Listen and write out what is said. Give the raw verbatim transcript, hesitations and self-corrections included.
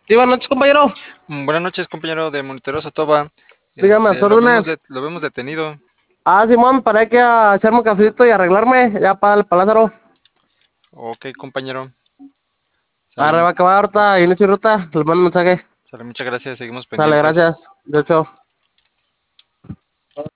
Sí, buenas noches, compañero. Mm, Buenas noches, compañero de Monitero Sotoba. Dígame a sus Este, lo vemos, órdenes. de- lo vemos detenido. Ah, Simón, para que a echarme un cafecito y arreglarme, ya para el Lázaro. Ok, compañero. Sale, Ahora va a acabar ahorita, inicio de ruta, le mando un mensaje. sale, muchas gracias. Seguimos Sale, pendientes. gracias. De hecho.